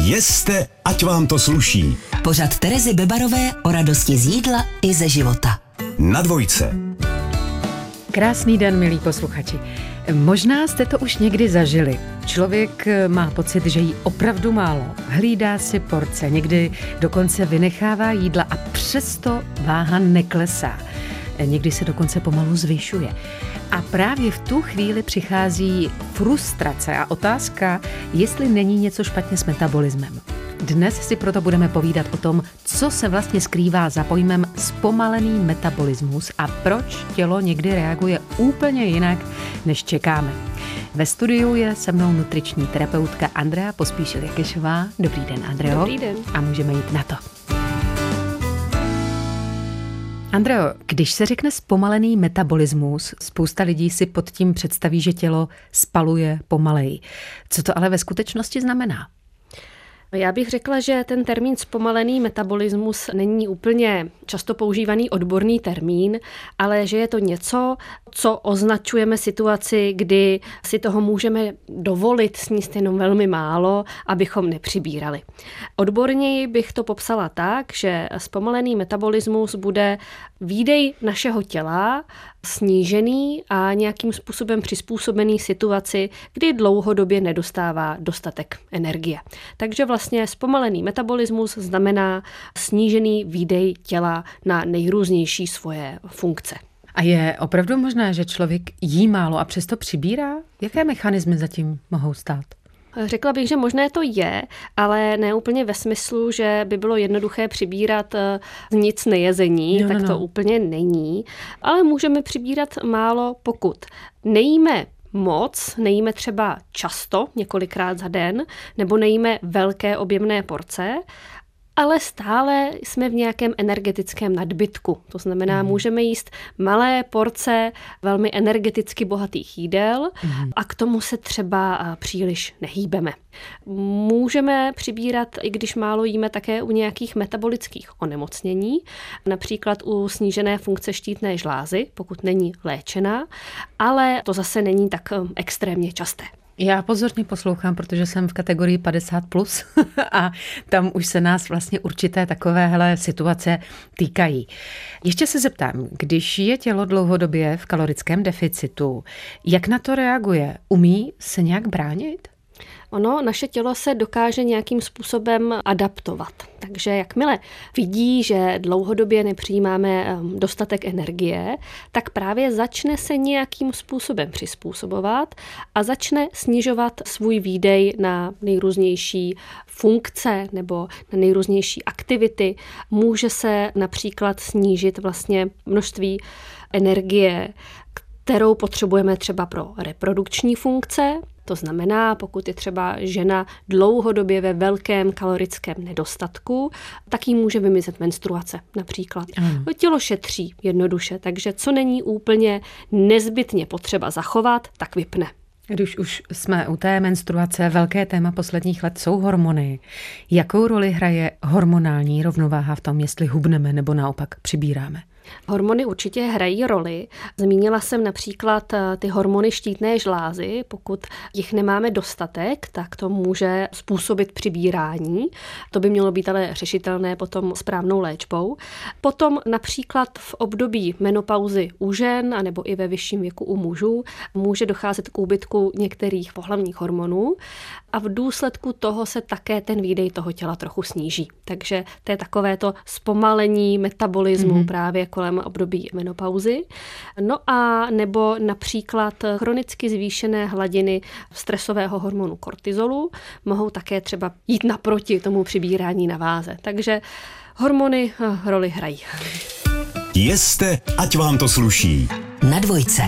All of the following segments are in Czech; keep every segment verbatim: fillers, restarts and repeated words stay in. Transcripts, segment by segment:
Jeste, ať vám to sluší. Pořad Terezy Bebarové o radosti z jídla i ze života. Na dvojce. Krásný den, milí posluchači. Možná jste to už někdy zažili. Člověk má pocit, že jí opravdu málo. Hlídá si porce, někdy dokonce vynechává jídla a přesto váha neklesá. Někdy se dokonce pomalu zvyšuje. A právě v tu chvíli přichází frustrace a otázka, jestli není něco špatně s metabolismem. Dnes si proto budeme povídat o tom, co se vlastně skrývá za pojmem zpomalený metabolismus a proč tělo někdy reaguje úplně jinak, než čekáme. Ve studiu je se mnou nutriční terapeutka Andrea Pospíšil-Jakešová. Dobrý den, Andreo. Dobrý den. A můžeme jít na to. Andreo, když se řekne zpomalený metabolismus, spousta lidí si pod tím představí, že tělo spaluje pomaleji. Co to ale ve skutečnosti znamená? Já bych řekla, že ten termín zpomalený metabolismus není úplně často používaný odborný termín, ale že je to něco, co označujeme situaci, kdy si toho můžeme dovolit sníst jenom velmi málo, abychom nepřibírali. Odborněji bych to popsala tak, že zpomalený metabolismus bude výdej našeho těla snížený a nějakým způsobem přizpůsobený situaci, kdy dlouhodobě nedostává dostatek energie. Takže vlastně zpomalený metabolismus znamená snížený výdej těla na nejrůznější svoje funkce. A je opravdu možné, že člověk jí málo a přesto přibírá? Jaké mechanismy zatím mohou stát? Řekla bych, že možné to je, ale ne úplně ve smyslu, že by bylo jednoduché přibírat nic nejezení, no, tak no, no. To úplně není. Ale můžeme přibírat málo, pokud nejíme moc, nejíme třeba často, několikrát za den, nebo nejíme velké objemné porce, ale stále jsme v nějakém energetickém nadbytku. To znamená, mm. můžeme jíst malé porce velmi energeticky bohatých jídel mm. a k tomu se třeba příliš nehýbeme. Můžeme přibírat, i když málo jíme, také u nějakých metabolických onemocnění, například u snížené funkce štítné žlázy, pokud není léčená, ale to zase není tak extrémně časté. Já pozorně poslouchám, protože jsem v kategorii padesát plus a tam už se nás vlastně určité takovéhle situace týkají. Ještě se zeptám, když je tělo dlouhodobě v kalorickém deficitu, jak na to reaguje? Umí se nějak bránit? Ono, naše tělo se dokáže nějakým způsobem adaptovat. Takže jakmile vidí, že dlouhodobě nepřijímáme dostatek energie, tak právě začne se nějakým způsobem přizpůsobovat a začne snižovat svůj výdej na nejrůznější funkce nebo na nejrůznější aktivity. Může se například snížit vlastně množství energie, kterou potřebujeme třeba pro reprodukční funkce. To znamená, pokud je třeba žena dlouhodobě ve velkém kalorickém nedostatku, tak jí může vymizet menstruace například. Mm. Tělo šetří jednoduše, takže co není úplně nezbytně potřeba zachovat, tak vypne. Když už jsme u té menstruace, velké téma posledních let jsou hormony. Jakou roli hraje hormonální rovnováha v tom, jestli hubneme nebo naopak přibíráme? Hormony určitě hrají roli. Zmínila jsem například ty hormony štítné žlázy. Pokud jich nemáme dostatek, tak to může způsobit přibírání. To by mělo být ale řešitelné potom správnou léčbou. Potom například v období menopauzy u žen anebo i ve vyšším věku u mužů může docházet k úbytku některých pohlavních hormonů a v důsledku toho se také ten výdej toho těla trochu sníží. Takže to je takové to zpomalení metabolismu mm-hmm. právě kolem období menopauzy. No a nebo například chronicky zvýšené hladiny stresového hormonu kortizolu mohou také třeba jít naproti tomu přibírání na váze. Takže hormony roli hrají. Jeste, ať vám to sluší. Na dvojce.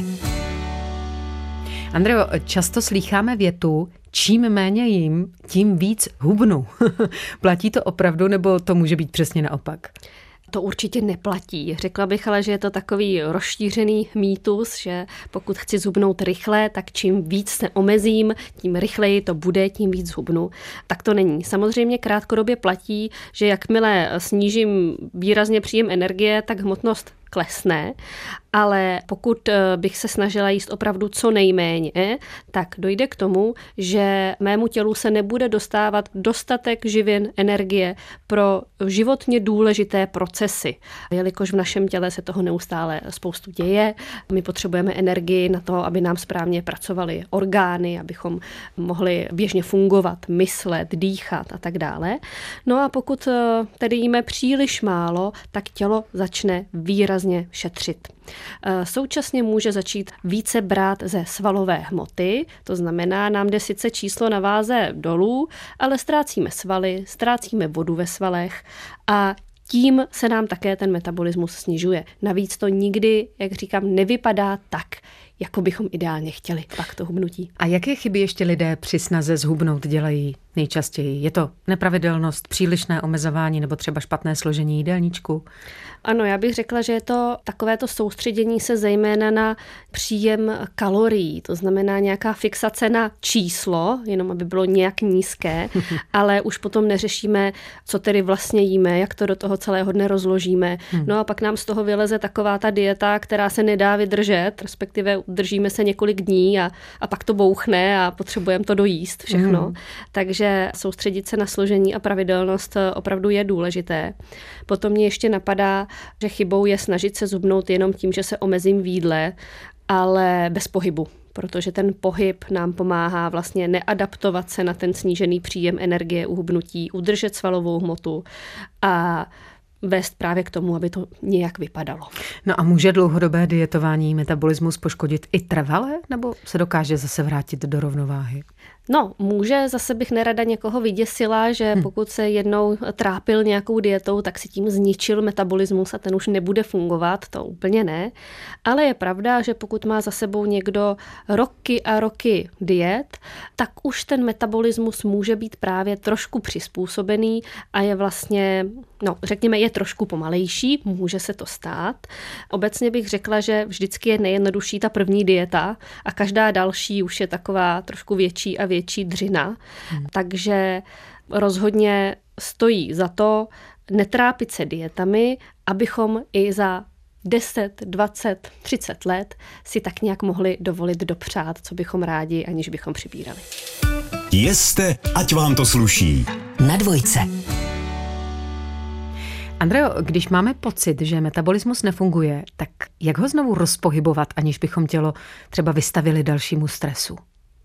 Andreo, často slýcháme větu, čím méně jím, tím víc hubnu. Platí to opravdu, nebo to může být přesně naopak? To určitě neplatí. Řekla bych ale, že je to takový rozšířený mýtus, že pokud chci zhubnout rychle, tak čím víc se omezím, tím rychleji to bude, tím víc zhubnu. Tak to není. Samozřejmě krátkodobě platí, že jakmile snížím výrazně příjem energie, tak hmotnost klesne, ale pokud bych se snažila jíst opravdu co nejméně, tak dojde k tomu, že mému tělu se nebude dostávat dostatek živin, energie pro životně důležité procesy. Jelikož v našem těle se toho neustále spoustu děje, my potřebujeme energii na to, aby nám správně pracovaly orgány, abychom mohli běžně fungovat, myslet, dýchat a tak dále. No a pokud tedy jíme příliš málo, tak tělo začne výrazně šetřit. Současně může začít více brát ze svalové hmoty, to znamená, nám jde sice číslo na váze dolů, ale ztrácíme svaly, ztrácíme vodu ve svalech a tím se nám také ten metabolismus snižuje. Navíc to nikdy, jak říkám, nevypadá tak, jako bychom ideálně chtěli, pak to hubnutí. A jaké chyby ještě lidé při snaze zhubnout dělají nejčastěji? Je to nepravidelnost, přílišné omezování nebo třeba špatné složení jídelníčku? Ano, já bych řekla, že je to takovéto soustředění se zejména na příjem kalorií, to znamená nějaká fixace na číslo, jenom aby bylo nějak nízké, ale už potom neřešíme, co tedy vlastně jíme, jak to do toho celého dne rozložíme. No a pak nám z toho vyleze taková ta dieta, která se nedá vydržet, respektive udržíme se několik dní a, a pak to bouchne a potřebujeme to dojíst všechno. Mm. Takže soustředit se na složení a pravidelnost opravdu je důležité. Potom mě ještě napadá, že chybou je snažit se zhubnout jenom tím, že se omezím v jídle, ale bez pohybu, protože ten pohyb nám pomáhá vlastně neadaptovat se na ten snížený příjem energie u hubnutí, udržet svalovou hmotu a vést právě k tomu, aby to nějak vypadalo. No a může dlouhodobé dietování metabolismus poškodit i trvale, nebo se dokáže zase vrátit do rovnováhy? No, může, zase bych nerada někoho vyděsila, že pokud se jednou trápil nějakou dietou, tak si tím zničil metabolismus a ten už nebude fungovat, to úplně ne. Ale je pravda, že pokud má za sebou někdo roky a roky diet, tak už ten metabolismus může být právě trošku přizpůsobený a je vlastně, no řekněme, je trošku pomalejší, může se to stát. Obecně bych řekla, že vždycky je nejjednodušší ta první dieta a každá další už je taková trošku větší a větší dřina. Hmm. Takže rozhodně stojí za to netrápit se dietami, abychom i za deset, dvacet, třicet let si tak nějak mohli dovolit dopřát, co bychom rádi, aniž bychom přibírali. Jeste, ať vám to sluší. Na dvojce. Andreo, když máme pocit, že metabolismus nefunguje, tak jak ho znovu rozpohybovat, aniž bychom tělo třeba vystavili dalšímu stresu?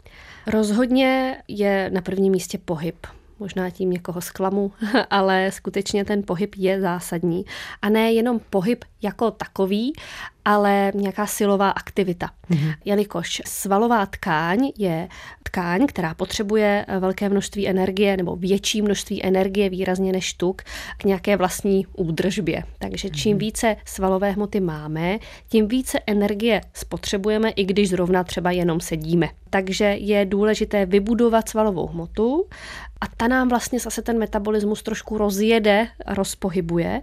Rozhodně je na prvním místě pohyb. Možná tím někoho zklamu, ale skutečně ten pohyb je zásadní. A ne jenom pohyb jako takový, ale nějaká silová aktivita. Mm-hmm. Jelikož svalová tkáň je tkáň, která potřebuje velké množství energie nebo větší množství energie výrazně než tuk k nějaké vlastní údržbě. Takže čím mm-hmm. více svalové hmoty máme, tím více energie spotřebujeme, i když zrovna třeba jenom sedíme. Takže je důležité vybudovat svalovou hmotu a ta nám vlastně zase ten metabolismus trošku rozjede, rozpohybuje.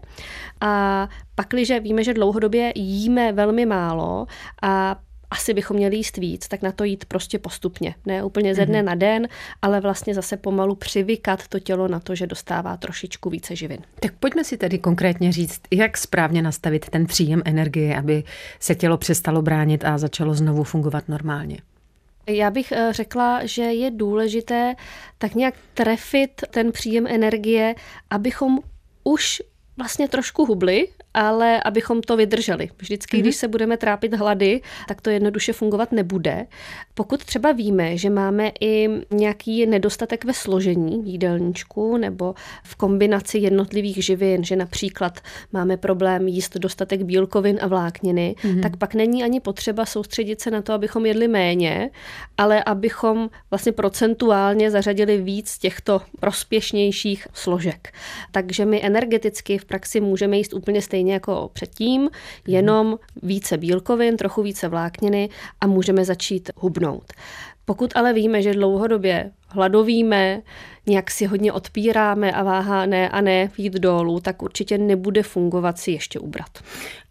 A pakliže víme, že dlouhodobě jíme velmi málo a asi bychom měli jíst víc, tak na to jít prostě postupně. Ne úplně ze dne mm-hmm. na den, ale vlastně zase pomalu přivykat to tělo na to, že dostává trošičku více živin. Tak pojďme si tedy konkrétně říct, jak správně nastavit ten příjem energie, aby se tělo přestalo bránit a začalo znovu fungovat normálně. Já bych řekla, že je důležité tak nějak trefit ten příjem energie, abychom už vlastně trošku hubli, ale abychom to vydrželi. Vždycky, mm-hmm. když se budeme trápit hlady, tak to jednoduše fungovat nebude. Pokud třeba víme, že máme i nějaký nedostatek ve složení jídelníčku nebo v kombinaci jednotlivých živin, že například máme problém jíst dostatek bílkovin a vlákniny, mm-hmm. tak pak není ani potřeba soustředit se na to, abychom jedli méně, ale abychom vlastně procentuálně zařadili víc těchto prospěšnějších složek. Takže my energeticky v praxi můžeme jíst úplně stejně jako předtím, jenom více bílkovin, trochu více vlákniny a můžeme začít hubnout. Pokud ale víme, že dlouhodobě hladovíme, nějak si hodně odpíráme a váha ne a ne jít dolů, tak určitě nebude fungovat si ještě ubrat.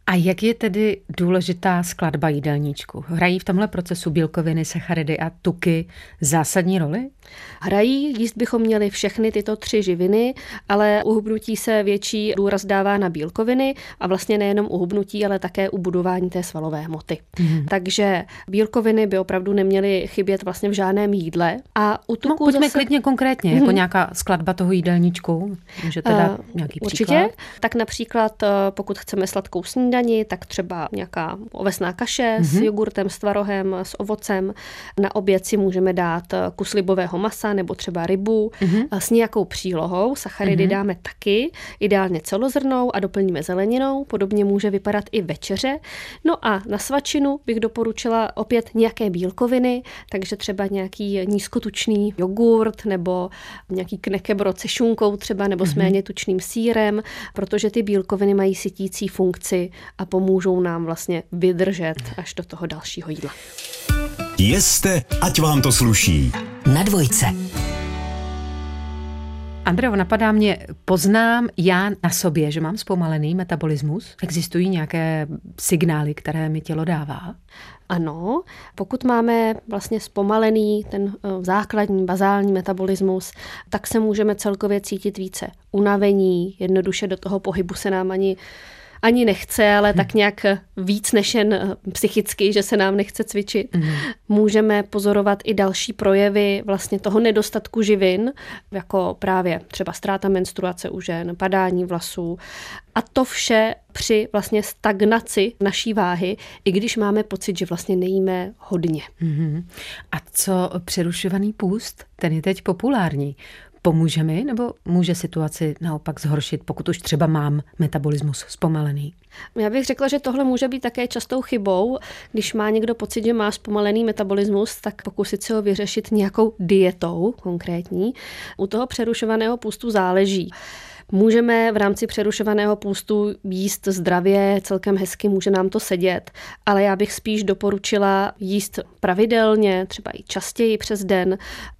A jak je tedy důležitá skladba jídelníčku? Hrají v tomhle procesu bílkoviny, sacharidy a tuky zásadní roli? Hrají, jíst bychom měli všechny tyto tři živiny, ale u hubnutí se větší důraz dává na bílkoviny a vlastně nejenom u hubnutí, ale také u budování té svalové hmoty. Mm. Takže bílkoviny by opravdu neměly chybět vlastně v žádném jídle. A u tuků no, pojďme zase... klidně konkrétně, mm. jako nějaká skladba toho jídelníčku. Můžete dát uh, nějaký určitě. příklad? Tak například, pokud chceme sladkou snídani, tak třeba nějaká ovesná kaše mm. s jogurtem, s tvarohem, s ovocem. Na oběd si můžeme dát kus libového masa nebo třeba rybu mm-hmm. s nějakou přílohou. Sacharidy mm-hmm. dáme taky, ideálně celozrnnou a doplníme zeleninou. Podobně může vypadat i večeře. No a na svačinu bych doporučila opět nějaké bílkoviny, takže třeba nějaký nízkotučný jogurt nebo nějaký knekebroc se šunkou třeba nebo mm-hmm. s méně tučným sýrem, protože ty bílkoviny mají sytící funkci a pomůžou nám vlastně vydržet až do toho dalšího jídla. Jeste, ať vám to sluší. Na dvojce. Andreo, napadá mě, poznám já na sobě, že mám zpomalený metabolismus? Existují nějaké signály, které mi tělo dává? Ano, pokud máme vlastně zpomalený ten základní, bazální metabolismus, tak se můžeme celkově cítit více unavení, jednoduše do toho pohybu se nám ani ani nechce, ale tak nějak víc než jen psychicky, že se nám nechce cvičit. Mm. Můžeme pozorovat i další projevy vlastně toho nedostatku živin, jako právě třeba ztráta menstruace u žen, padání vlasů. A to vše při vlastně stagnaci naší váhy, i když máme pocit, že vlastně nejíme hodně. Mm. A co přerušovaný půst? Ten je teď populární. Pomůže mi, nebo může situaci naopak zhoršit, pokud už třeba mám metabolismus zpomalený? Já bych řekla, že tohle může být také častou chybou. Když má někdo pocit, že má zpomalený metabolismus, tak pokusit se ho vyřešit nějakou dietou konkrétní. U toho přerušovaného půstu záleží. Můžeme v rámci přerušovaného půstu jíst zdravě, celkem hezky, může nám to sedět, ale já bych spíš doporučila jíst pravidelně, třeba i častěji přes den,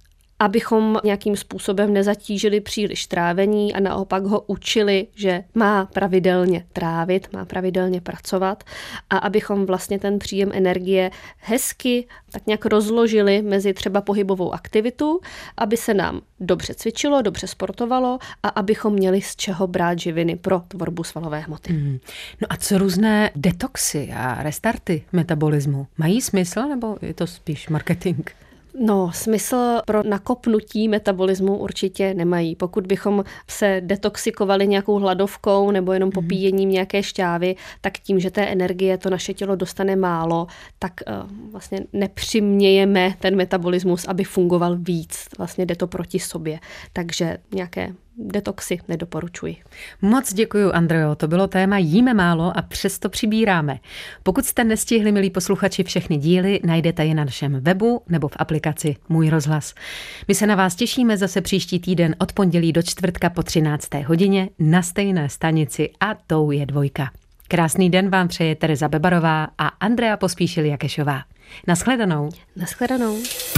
abychom nějakým způsobem nezatížili příliš trávení a naopak ho učili, že má pravidelně trávit, má pravidelně pracovat a abychom vlastně ten příjem energie hezky tak nějak rozložili mezi třeba pohybovou aktivitu, aby se nám dobře cvičilo, dobře sportovalo a abychom měli z čeho brát živiny pro tvorbu svalové hmoty. Mm. No a co různé detoxy a restarty metabolismu? Mají smysl nebo je to spíš marketing? No, smysl pro nakopnutí metabolismu určitě nemají. Pokud bychom se detoxikovali nějakou hladovkou nebo jenom popíjením nějaké šťávy, tak tím, že té energie to naše tělo dostane málo, tak uh, vlastně nepřimějeme ten metabolismus, aby fungoval víc. Vlastně jde to proti sobě. Takže nějaké detoxy nedoporučuji. Moc děkuju, Andreo. To bylo téma Jíme málo a přesto přibíráme. Pokud jste nestihli, milí posluchači, všechny díly, najdete je na našem webu nebo v aplikaci Můj rozhlas. My se na vás těšíme zase příští týden od pondělí do čtvrtka po třinácté hodině na stejné stanici a tou je Dvojka. Krásný den vám přeje Tereza Bebarová a Andrea Pospíšil-Jakešová. Naschledanou. Naschledanou.